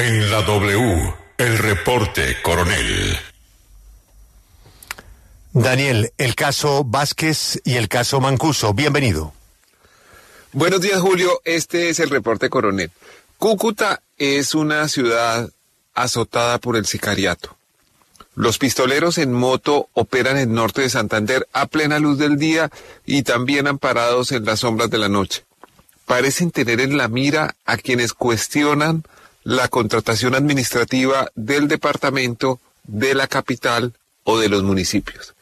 En la W, el reporte Coronel. Daniel, el caso Vázquez y el caso Mancuso, bienvenido. Buenos días, Julio. Este es el reporte Coronel. Cúcuta es una ciudad azotada por el sicariato. Los pistoleros en moto operan en el norte de Santander a plena luz del día y también amparados en las sombras de la noche. Parecen tener en la mira a quienes cuestionan la contratación administrativa del departamento, de la capital o de los municipios.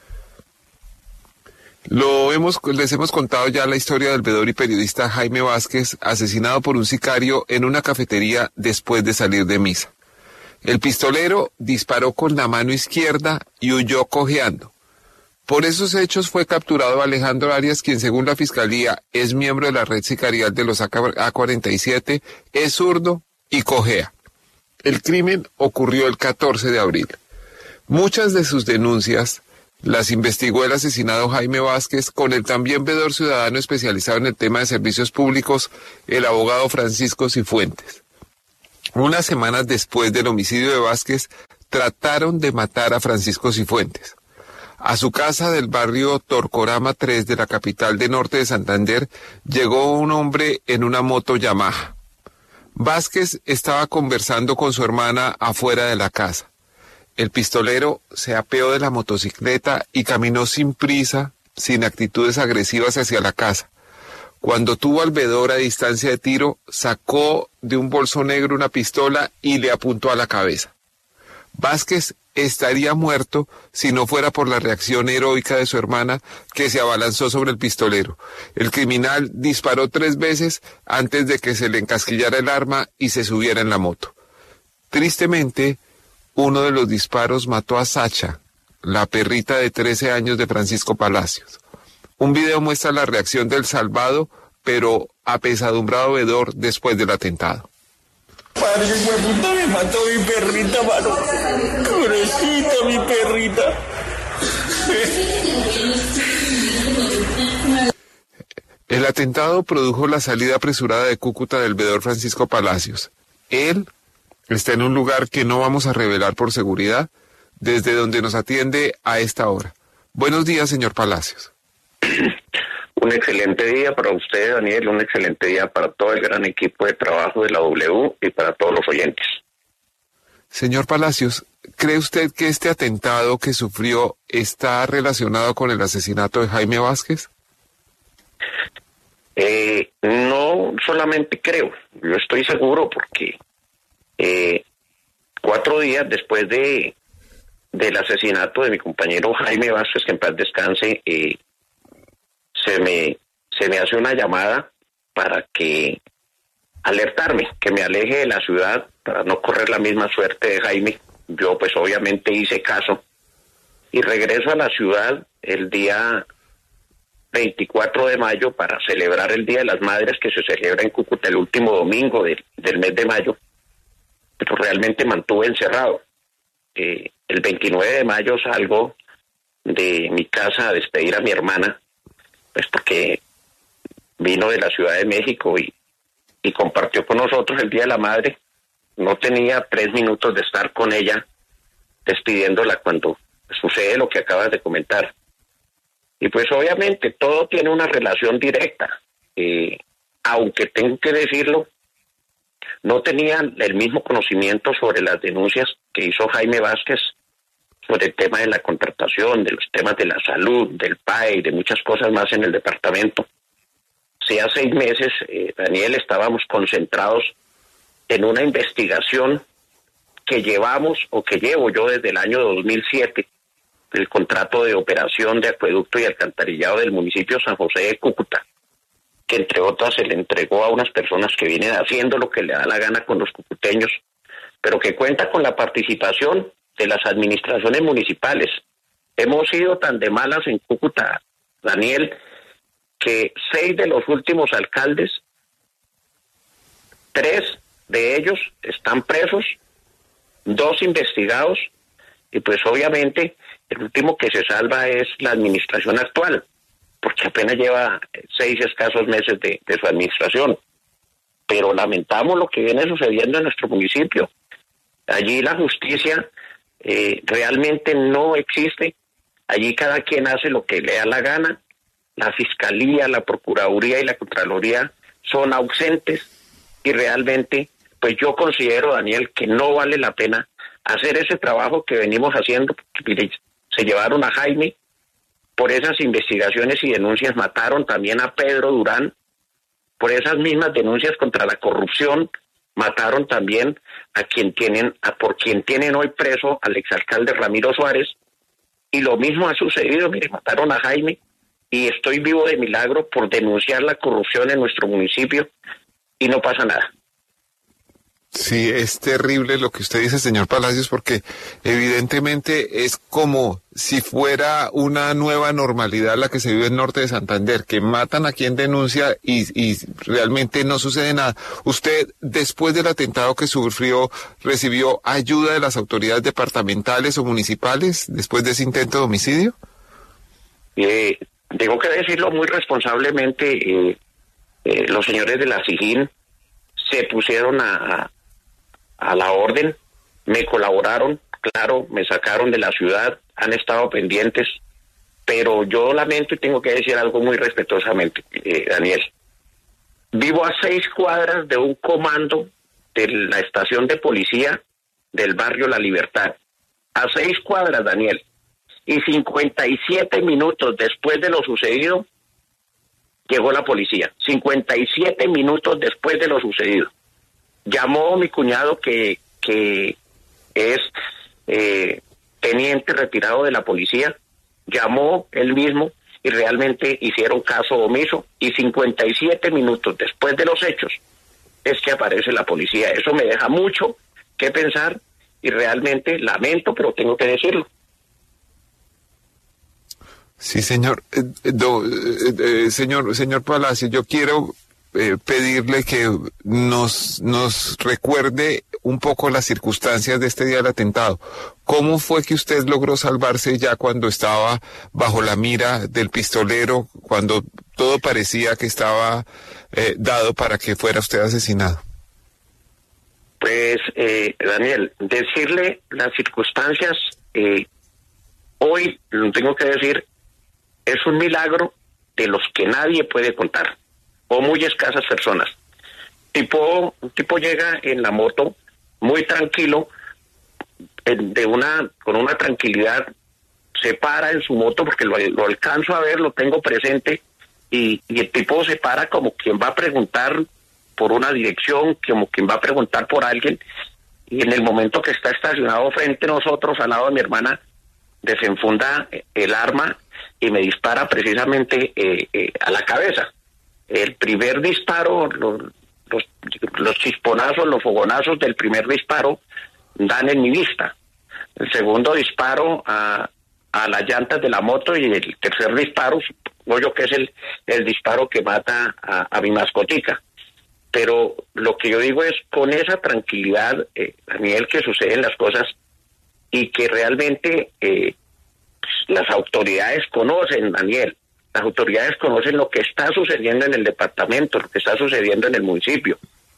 Les hemos contado ya la historia del veedor y periodista Jaime Vázquez, asesinado por un sicario en una cafetería después de salir de misa. El pistolero disparó con la mano izquierda y huyó cojeando. Por esos hechos fue capturado Alejandro Arias, quien según la fiscalía es miembro de la red sicarial de los AK-47, es zurdo y cojea. El crimen ocurrió el 14 de abril. Muchas de sus denuncias las investigó el asesinado Jaime Vázquez con el también veedor ciudadano especializado en el tema de servicios públicos, el abogado Francisco Cifuentes. Unas semanas después del homicidio de Vázquez, trataron de matar a Francisco Cifuentes. A su casa del barrio Torcorama 3 de la capital de norte de Santander, llegó un hombre en una moto Yamaha. Vázquez estaba conversando con su hermana afuera de la casa. El pistolero se apeó de la motocicleta y caminó sin prisa, sin actitudes agresivas hacia la casa. Cuando tuvo al veedor a distancia de tiro, sacó de un bolso negro una pistola y le apuntó a la cabeza. Vázquez estaría muerto si no fuera por la reacción heroica de su hermana, que se abalanzó sobre el pistolero. El criminal disparó 3 veces antes de que se le encasquillara el arma y se subiera en la moto. Tristemente, uno de los disparos mató a Sacha, la perrita de 13 años de Francisco Palacios. Un video muestra la reacción del salvado, pero apesadumbrado veedor después del atentado. Padre, hueputa, me mató mi perrita, mano. Pobrecita, mi perrita. El atentado produjo la salida apresurada de Cúcuta del veedor Francisco Palacios. Él está en un lugar que no vamos a revelar por seguridad, desde donde nos atiende a esta hora. Buenos días, señor Palacios. Un excelente día para usted, Daniel, un excelente día para todo el gran equipo de trabajo de la W y para todos los oyentes. Señor Palacios, ¿cree usted que este atentado que sufrió está relacionado con el asesinato de Jaime Vázquez? No solamente creo, yo estoy seguro porque 4 días después del asesinato de mi compañero Jaime Vázquez, que en paz descanse, se me hace una llamada para que alertarme, que me aleje de la ciudad para no correr la misma suerte de Jaime. Yo pues obviamente hice caso y regreso a la ciudad el día 24 de mayo para celebrar el Día de las Madres, que se celebra en Cúcuta el último domingo del mes de mayo, pero realmente mantuve encerrado. El 29 de mayo salgo de mi casa a despedir a mi hermana, pues porque vino de la Ciudad de México y compartió con nosotros el Día de la Madre. No tenía 3 minutos de estar con ella despidiéndola cuando sucede lo que acabas de comentar. Y pues obviamente todo tiene una relación directa, aunque tengo que decirlo, no tenía el mismo conocimiento sobre las denuncias que hizo Jaime Vázquez sobre el tema de la contratación, de los temas de la salud, del PAE y de muchas cosas más en el departamento. Hace 6 meses, Daniel, estábamos concentrados en una investigación que llevo yo desde el año 2007, el contrato de operación de acueducto y alcantarillado del municipio San José de Cúcuta, que entre otras se le entregó a unas personas que vienen haciendo lo que le da la gana con los cucuteños, pero que cuenta con la participación de las administraciones municipales. Hemos sido tan de malas en Cúcuta, Daniel, que 6 de los últimos alcaldes, 3 de ellos están presos, 2 investigados, y pues obviamente el último que se salva es la administración actual, porque apenas lleva 6 escasos meses de su administración. Pero lamentamos lo que viene sucediendo en nuestro municipio. Allí la justicia realmente no existe. Allí cada quien hace lo que le da la gana. La Fiscalía, la Procuraduría y la Contraloría son ausentes y realmente, pues yo considero, Daniel, que no vale la pena hacer ese trabajo que venimos haciendo. Mire, se llevaron a Jaime, por esas investigaciones y denuncias mataron también a Pedro Durán, por esas mismas denuncias contra la corrupción mataron también por quien tienen hoy preso al exalcalde Ramiro Suárez, y lo mismo ha sucedido. Mire, mataron a Jaime y estoy vivo de milagro por denunciar la corrupción en nuestro municipio y no pasa nada. Sí, es terrible lo que usted dice, señor Palacios, porque evidentemente es como si fuera una nueva normalidad la que se vive en Norte de Santander, que matan a quien denuncia y realmente no sucede nada. ¿Usted, después del atentado que sufrió, recibió ayuda de las autoridades departamentales o municipales después de ese intento de homicidio? Tengo que decirlo muy responsablemente, los señores de la SIJIN se pusieron a la orden, me colaboraron, claro, me sacaron de la ciudad, han estado pendientes, pero yo lamento y tengo que decir algo muy respetuosamente, Daniel. Vivo a 6 cuadras de un comando de la estación de policía del barrio La Libertad. A 6 cuadras, Daniel. Y 57 minutos después de lo sucedido, llegó la policía. 57 minutos después de lo sucedido. Llamó mi cuñado que es teniente retirado de la policía, llamó él mismo y realmente hicieron caso omiso, y 57 minutos después de los hechos es que aparece la policía. Eso me deja mucho que pensar y realmente lamento, pero tengo que decirlo. Sí, señor. Señor Palacio, yo quiero pedirle que nos recuerde un poco las circunstancias de este día del atentado. ¿Cómo fue que usted logró salvarse ya cuando estaba bajo la mira del pistolero, cuando todo parecía que estaba dado para que fuera usted asesinado? Pues, Daniel, decirle las circunstancias, hoy lo tengo que decir, es un milagro de los que nadie puede contar, o muy escasas personas. Un tipo llega en la moto muy tranquilo, con una tranquilidad, se para en su moto porque lo alcanzo a ver, lo tengo presente, y el tipo se para como quien va a preguntar por una dirección, como quien va a preguntar por alguien, y en el momento que está estacionado frente a nosotros, al lado de mi hermana, desenfunda el arma y me dispara precisamente a la cabeza. El primer disparo, los chisponazos, los fogonazos del primer disparo dan en mi vista. El segundo disparo a las llantas de la moto, y el tercer disparo, supongo yo que es el disparo que mata a mi mascotica. Pero lo que yo digo es, con esa tranquilidad, Daniel, que suceden las cosas y que realmente las autoridades conocen, Daniel. Las autoridades conocen lo que está sucediendo en el departamento, lo que está sucediendo en el municipio,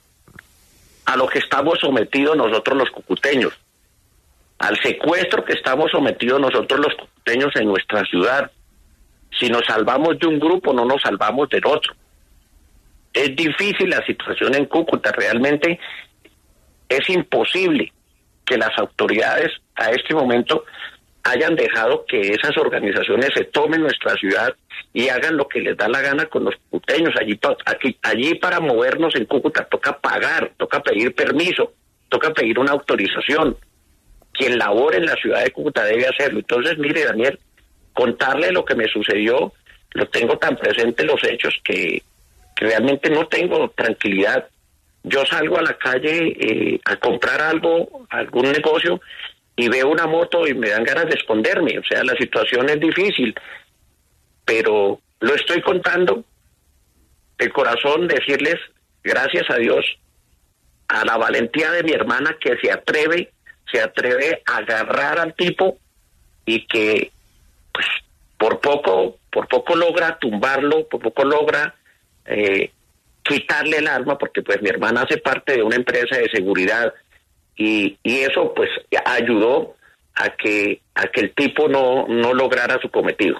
a lo que estamos sometidos nosotros los cucuteños, al secuestro que estamos sometidos nosotros los cucuteños en nuestra ciudad. Si nos salvamos de un grupo, no nos salvamos del otro. Es difícil la situación en Cúcuta, realmente es imposible que las autoridades a este momento hayan dejado que esas organizaciones se tomen nuestra ciudad y hagan lo que les da la gana con los cucuteños. Allí para movernos en Cúcuta toca pagar, toca pedir permiso, toca pedir una autorización. Quien labore en la ciudad de Cúcuta debe hacerlo. Entonces, mire, Daniel, contarle lo que me sucedió, lo tengo tan presente los hechos que realmente no tengo tranquilidad. Yo salgo a la calle a comprar algo, algún negocio, y veo una moto y me dan ganas de esconderme. O sea, la situación es difícil, pero lo estoy contando de corazón, decirles gracias a Dios, a la valentía de mi hermana, que se atreve a agarrar al tipo y que pues por poco logra tumbarlo, por poco logra quitarle el arma, porque pues mi hermana hace parte de una empresa de seguridad y eso pues ayudó a que el tipo no lograra su cometido.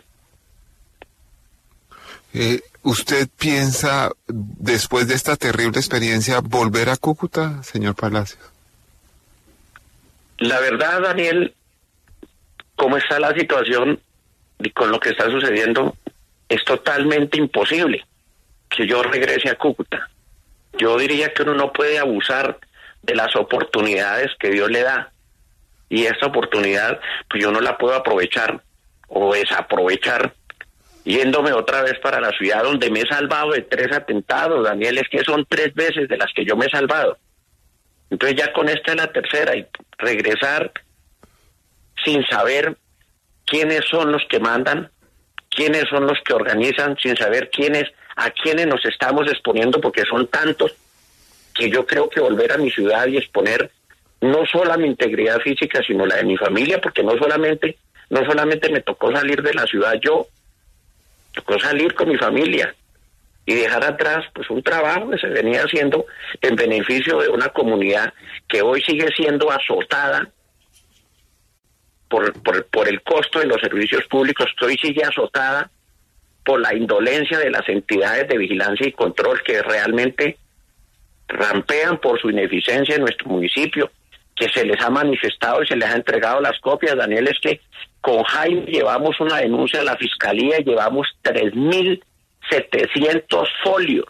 ¿Usted piensa, después de esta terrible experiencia, volver a Cúcuta, señor Palacios? La verdad, Daniel, cómo está la situación y con lo que está sucediendo, es totalmente imposible que yo regrese a Cúcuta. Yo diría que uno no puede abusar de las oportunidades que Dios le da, y esta oportunidad pues yo no la puedo aprovechar o desaprovechar yéndome otra vez para la ciudad donde me he salvado de 3 atentados, Daniel. Es que son 3 veces de las que yo me he salvado. Entonces ya con esta es la tercera, y regresar sin saber quiénes son los que mandan, quiénes son los que organizan, sin saber a quiénes nos estamos exponiendo, porque son tantos que yo creo que volver a mi ciudad y exponer no solo mi integridad física, sino la de mi familia, porque no solamente me tocó salir de la ciudad yo, tocó salir con mi familia y dejar atrás pues un trabajo que se venía haciendo en beneficio de una comunidad que hoy sigue siendo azotada por el costo de los servicios públicos, que hoy sigue azotada por la indolencia de las entidades de vigilancia y control que realmente rampean por su ineficiencia en nuestro municipio, que se les ha manifestado y se les ha entregado las copias. Daniel, es que con Jaime llevamos una denuncia a la Fiscalía y llevamos 3.700 folios,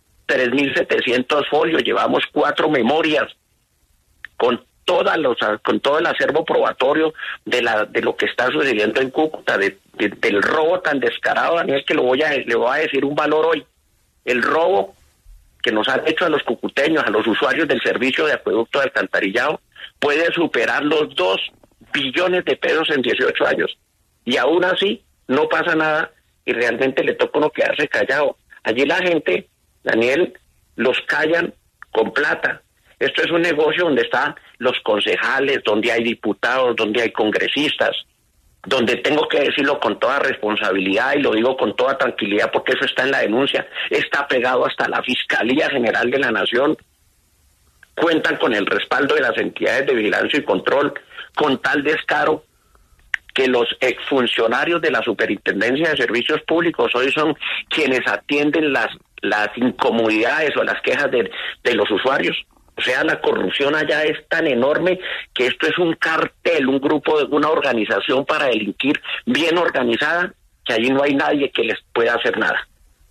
llevamos 4 memorias con todo el acervo probatorio de lo que está sucediendo en Cúcuta, del robo tan descarado, Daniel, que le voy a decir un valor hoy. El robo que nos han hecho a los cucuteños, a los usuarios del servicio de acueducto de alcantarillado, puede superar los 2 billones de pesos en 18 años. Y aún así no pasa nada y realmente le toca uno quedarse callado. Allí la gente, Daniel, los callan con plata. Esto es un negocio donde están los concejales, donde hay diputados, donde hay congresistas, donde tengo que decirlo con toda responsabilidad y lo digo con toda tranquilidad porque eso está en la denuncia, está pegado hasta la Fiscalía General de la Nación. Cuentan con el respaldo de las entidades de vigilancia y control, con tal descaro que los exfuncionarios de la Superintendencia de Servicios Públicos hoy son quienes atienden las incomodidades o las quejas de los usuarios. O sea, la corrupción allá es tan enorme que esto es un cartel, un grupo, una organización para delinquir bien organizada, que allí no hay nadie que les pueda hacer nada.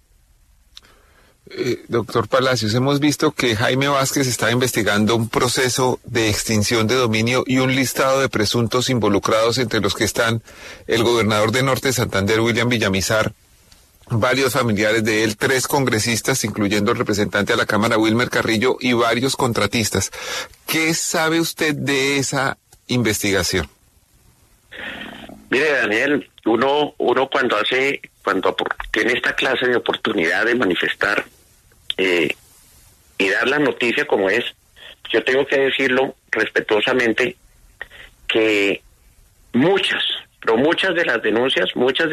Doctor Palacios, hemos visto que Jaime Vázquez está investigando un proceso de extinción de dominio y un listado de presuntos involucrados, entre los que están el gobernador de Norte de Santander, William Villamizar, varios familiares de él, 3 congresistas, incluyendo el representante de la Cámara, Wilmer Carrillo, y varios contratistas. ¿Qué sabe usted de esa investigación? Mire, Daniel, uno cuando tiene esta clase de oportunidad de manifestar y dar la noticia como es, yo tengo que decirlo respetuosamente que muchas de las denuncias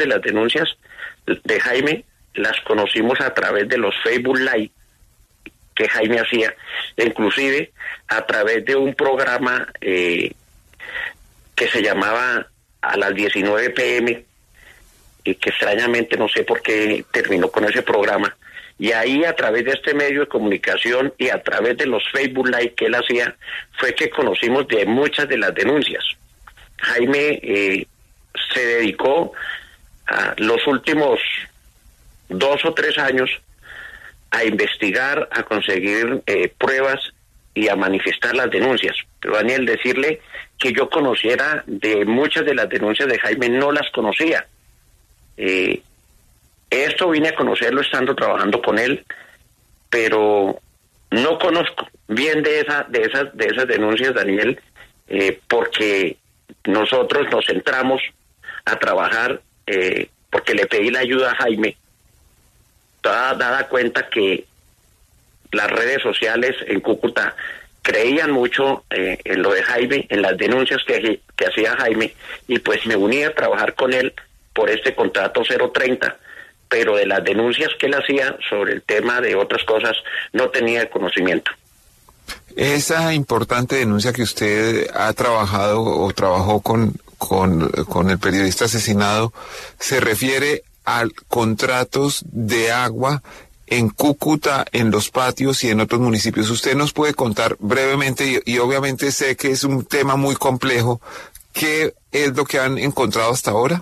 de Jaime las conocimos a través de los Facebook Live que Jaime hacía, inclusive a través de un programa que se llamaba A las 19 p.m. y que extrañamente no sé por qué terminó con ese programa. Y ahí, a través de este medio de comunicación y a través de los Facebook Live que él hacía, fue que conocimos de muchas de las denuncias. Jaime se dedicó a los últimos 2 o 3 años a investigar, a conseguir pruebas y a manifestar las denuncias. Pero Daniel, decirle que yo conociera de muchas de las denuncias de Jaime, no las conocía. Esto vine a conocerlo estando trabajando con él, pero no conozco bien de esas denuncias, Daniel, porque nosotros nos centramos a trabajar, porque le pedí la ayuda a Jaime, dada cuenta que las redes sociales en Cúcuta creían mucho en lo de Jaime, en las denuncias que hacía Jaime, y pues me uní a trabajar con él por este contrato 030, pero de las denuncias que él hacía sobre el tema de otras cosas no tenía conocimiento. Esa importante denuncia que usted ha trabajado o trabajó con el periodista asesinado se refiere a contratos de agua en Cúcuta, en Los Patios y en otros municipios. ¿Usted nos puede contar brevemente, y obviamente sé que es un tema muy complejo, qué es lo que han encontrado hasta ahora?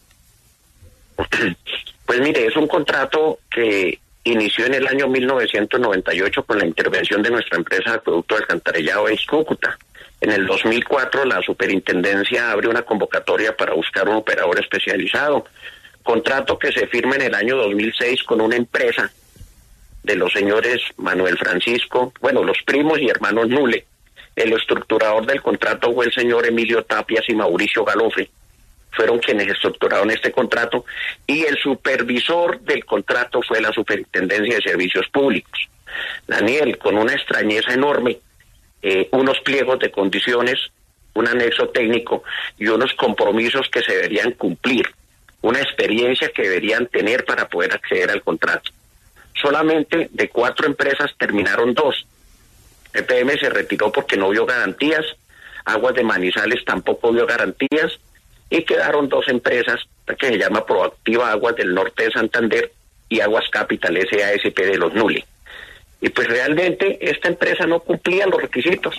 Pues mire, es un contrato que inició en el año 1998 con la intervención de nuestra empresa Acueducto de Alcantarillado Ex Cúcuta. En el 2004 la superintendencia abre una convocatoria para buscar un operador especializado. Contrato que se firma en el año 2006 con una empresa de los señores Manuel Francisco, los primos y hermanos Nule. El estructurador del contrato fue el señor Emilio Tapias y Mauricio Galofre. Fueron quienes estructuraron este contrato, y el supervisor del contrato fue la Superintendencia de Servicios Públicos. Daniel, con una extrañeza enorme, unos pliegos de condiciones, un anexo técnico y unos compromisos que se deberían cumplir, una experiencia que deberían tener para poder acceder al contrato. Solamente de 4 empresas terminaron 2. EPM se retiró porque no vio garantías, Aguas de Manizales tampoco vio garantías, y quedaron 2 empresas que se llama Proactiva Aguas del Norte de Santander y Aguas Capital S.A.S.P. de los Nule. Y pues realmente esta empresa no cumplía los requisitos.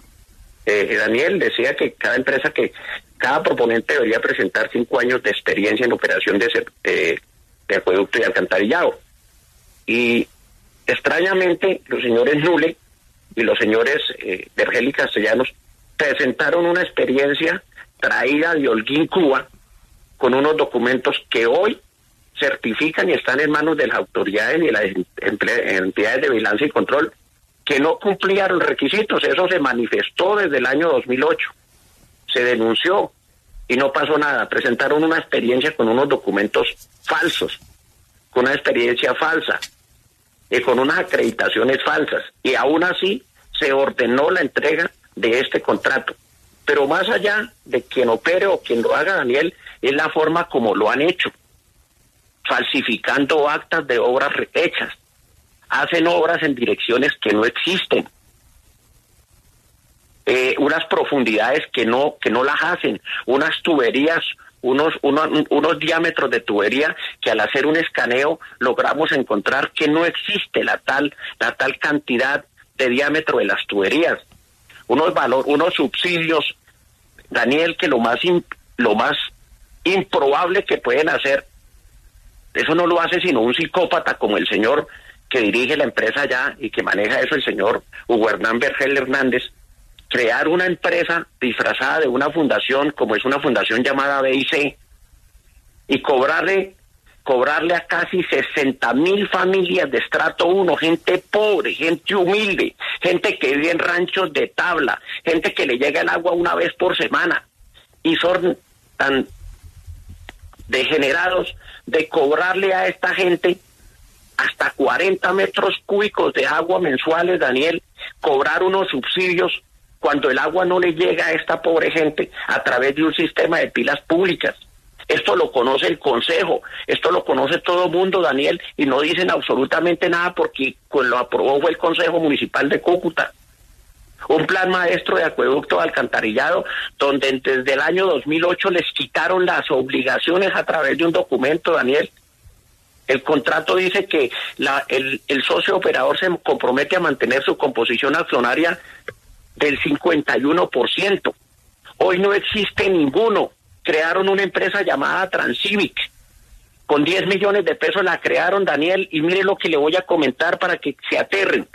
Daniel decía que cada proponente debería presentar 5 años de experiencia en operación de acueducto y alcantarillado. Y extrañamente los señores Nule y los señores Vergel y Castellanos presentaron una experiencia traída de Holguín, Cuba, con unos documentos que hoy certifican y están en manos de las autoridades y las entidades de vigilancia y control, que no cumplían los requisitos. Eso se manifestó desde el año 2008, se denunció y no pasó nada. Presentaron una experiencia con unos documentos falsos, con una experiencia falsa, y con unas acreditaciones falsas, y aún así se ordenó la entrega de este contrato. Pero más allá de quien opere o quien lo haga, Daniel, es la forma como lo han hecho, falsificando actas de obras hechas. Hacen obras en direcciones que no existen, unas profundidades que no las hacen, unas tuberías, unos diámetros de tubería que al hacer un escaneo logramos encontrar que no existe la tal cantidad de diámetro de las tuberías. Unos subsidios, Daniel, que lo más improbable que pueden hacer, eso no lo hace sino un psicópata como el señor que dirige la empresa allá y que maneja eso, el señor Hugo Hernán Vergel Hernández, crear una empresa disfrazada de una fundación, como es una fundación llamada BIC, y cobrarle a casi 60,000 familias de estrato 1, gente pobre, gente humilde, gente que vive en ranchos de tabla, gente que le llega el agua una vez por semana, y son tan degenerados de cobrarle a esta gente hasta 40 metros cúbicos de agua mensuales, Daniel, cobrar unos subsidios cuando el agua no le llega a esta pobre gente a través de un sistema de pilas públicas. Esto lo conoce el Consejo, esto lo conoce todo el mundo, Daniel, y no dicen absolutamente nada porque lo aprobó fue el Consejo Municipal de Cúcuta. Un plan maestro de acueducto de alcantarillado donde desde el año 2008 les quitaron las obligaciones a través de un documento, Daniel. El contrato dice que el socio operador se compromete a mantener su composición accionaria del 51%. Hoy no existe ninguno. Crearon una empresa llamada Transcivic. Con 10 millones de pesos la crearon, Daniel, y mire lo que le voy a comentar para que se aterren.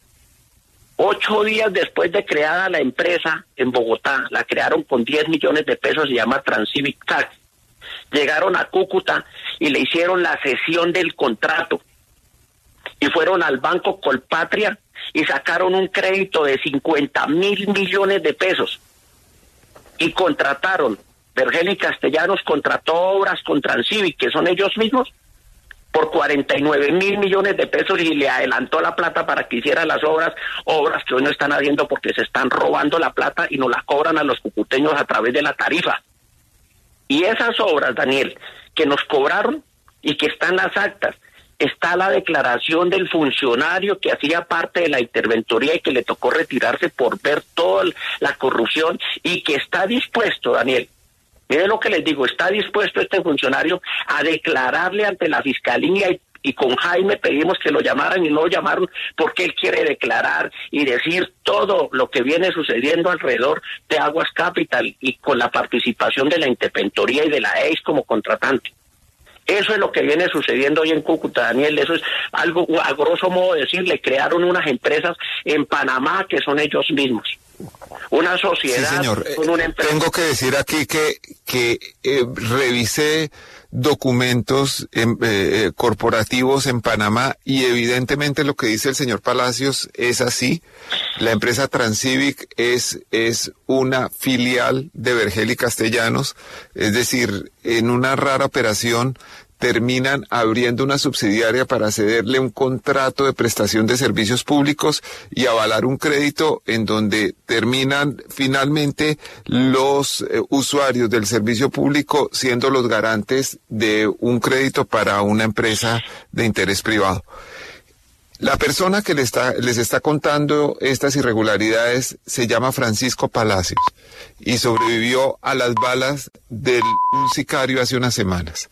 8 días después de creada la empresa en Bogotá, la crearon con 10 millones de pesos, se llama Transcivic Tax. Llegaron a Cúcuta y le hicieron la cesión del contrato. Y fueron al Banco Colpatria y sacaron un crédito de 50,000 millones de pesos. Y contrataron, Vergel y Castellanos contrató obras con Transcivic, que son ellos mismos, por 49,000 millones de pesos, y le adelantó la plata para que hiciera las obras que hoy no están haciendo porque se están robando la plata y nos la cobran a los cucuteños a través de la tarifa. Y esas obras, Daniel, que nos cobraron y que están las actas está la declaración del funcionario que hacía parte de la interventoría y que le tocó retirarse por ver toda la corrupción y que está dispuesto, Daniel, mire lo que les digo, está dispuesto este funcionario a declararle ante la fiscalía y con Jaime pedimos que lo llamaran y no lo llamaron porque él quiere declarar y decir todo lo que viene sucediendo alrededor de Aguas Capital y con la participación de la interventoría y de la EIS como contratante. Eso es lo que viene sucediendo hoy en Cúcuta, Daniel. Eso es algo, a grosso modo decir, le crearon unas empresas en Panamá que son ellos mismos. Una sociedad, sí, señor. Con una empresa. Tengo que decir aquí que revisé documentos corporativos en Panamá y evidentemente lo que dice el señor Palacios es así. La empresa Transcivic es una filial de Vergel y Castellanos, es decir, en una rara operación terminan abriendo una subsidiaria para cederle un contrato de prestación de servicios públicos y avalar un crédito en donde terminan finalmente los usuarios del servicio público siendo los garantes de un crédito para una empresa de interés privado. La persona que les está contando estas irregularidades se llama Francisco Palacios y sobrevivió a las balas de un sicario hace unas semanas.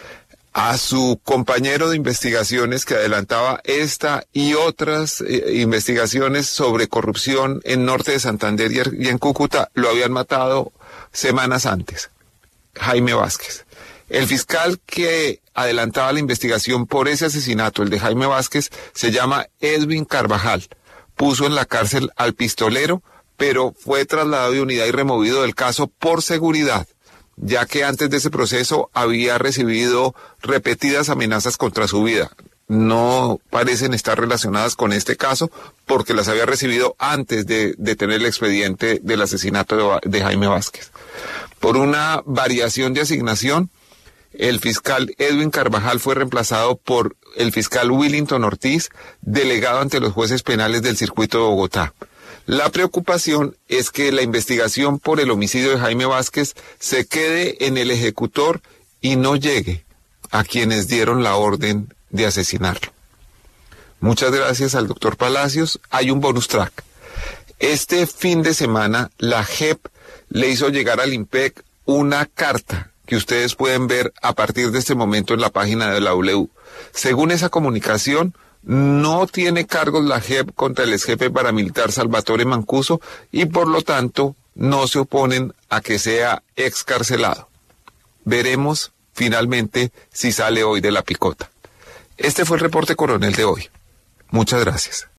A su compañero de investigaciones que adelantaba esta y otras investigaciones sobre corrupción en norte de Santander y en Cúcuta, lo habían matado semanas antes, Jaime Vázquez. El fiscal que adelantaba la investigación por ese asesinato, el de Jaime Vázquez, se llama Edwin Carvajal. Puso en la cárcel al pistolero, pero fue trasladado de unidad y removido del caso por seguridad, ya que antes de ese proceso había recibido repetidas amenazas contra su vida. No parecen estar relacionadas con este caso porque las había recibido antes de tener el expediente del asesinato de Jaime Vázquez. Por una variación de asignación, el fiscal Edwin Carvajal fue reemplazado por el fiscal Willington Ortiz, delegado ante los jueces penales del circuito de Bogotá. La preocupación es que la investigación por el homicidio de Jaime Vázquez se quede en el ejecutor y no llegue a quienes dieron la orden de asesinarlo. Muchas gracias al doctor Palacios. Hay un bonus track. Este fin de semana, la JEP le hizo llegar al IMPEC una carta que ustedes pueden ver a partir de este momento en la página de la W. Según esa comunicación, no tiene cargos la JEP contra el exjefe paramilitar Salvatore Mancuso y por lo tanto no se oponen a que sea excarcelado. Veremos finalmente si sale hoy de la picota. Este fue el reporte coronel de hoy. Muchas gracias.